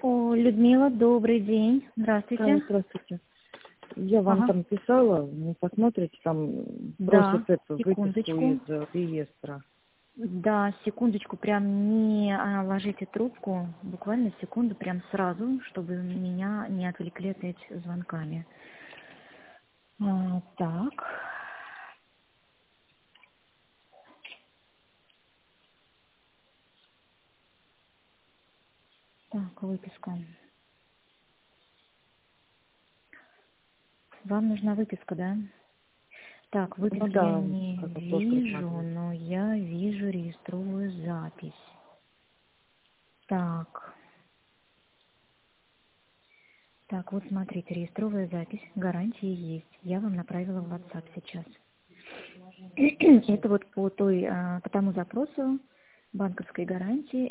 О, Людмила, добрый день. Здравствуйте. Здравствуйте. Я вам там писала, не посмотрите, там Да, просят эту выписку секундочку. из реестра. Да, секундочку, прям не ложите трубку, буквально секунду, прям сразу, чтобы меня не отвлекли от этих звонками. Так. Так, выписка. Вам нужна выписка, да? Так, выписки я Да, не как бы просто вижу, рассматривать. но я вижу реестровую запись. Так. Так, вот смотрите, реестровая запись, гарантии есть. Я вам направила в WhatsApp сейчас. Это вот по тому запросу банковской гарантии.